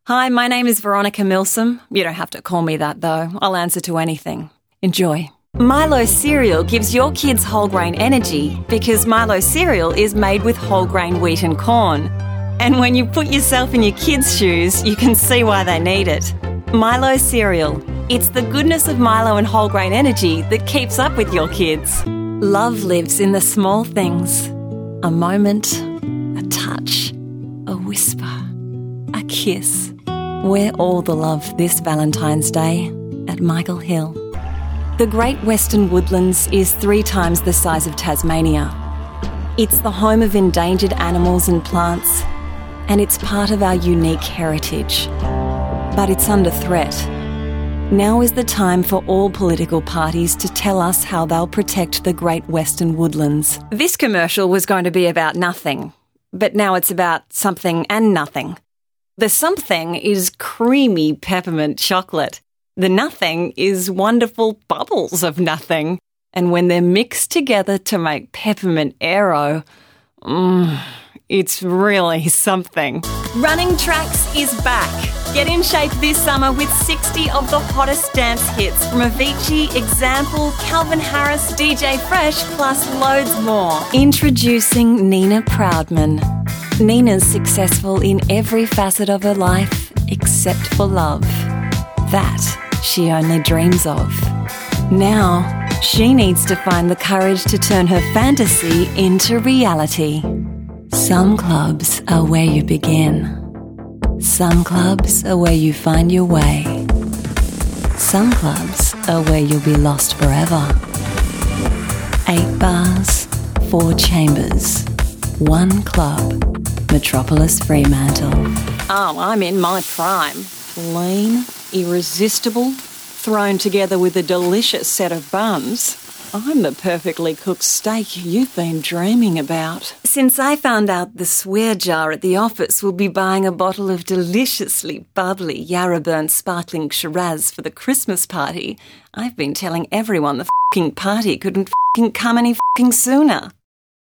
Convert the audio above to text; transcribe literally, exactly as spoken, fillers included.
Hi, my name is Veronica Milsom. You don't have to call me that though. I'll answer to anything. Enjoy. Milo cereal gives your kids whole grain energy because Milo cereal is made with whole grain wheat and corn. And when you put yourself in your kids' shoes, you can see why they need it. Milo cereal. It's the goodness of Milo and whole grain energy that keeps up with your kids. Love lives in the small things. A moment, a touch, a whisper, a kiss. We're all the love this Valentine's Day at Michael Hill. The Great Western Woodlands is three times the size of Tasmania. It's the home of endangered animals and plants, and it's part of our unique heritage. But it's under threat. Now is the time for all political parties to tell us how they'll protect the Great Western Woodlands. This commercial was going to be about nothing, but now it's about something and nothing. The something is creamy peppermint chocolate. The nothing is wonderful bubbles of nothing. And when they're mixed together to make peppermint aero, mm, it's really something. Running Tracks is back. Get in shape this summer with sixty of the hottest dance hits from Avicii, Example, Calvin Harris, D J Fresh, plus loads more. Introducing Nina Proudman. Nina's successful in every facet of her life except for love. That she only dreams of. Now, she needs to find the courage to turn her fantasy into reality. Some clubs are where you begin. Some clubs are where you find your way. Some clubs are where you'll be lost forever. Eight bars, four chambers, one club. Metropolis Fremantle. Oh, I'm in my prime. Lean, irresistible, thrown together with a delicious set of buns. I'm the perfectly cooked steak you've been dreaming about. Since I found out the swear jar at the office will be buying a bottle of deliciously bubbly Yarraburn sparkling Shiraz for the Christmas party, I've been telling everyone the f***ing party couldn't f***ing come any f***ing sooner.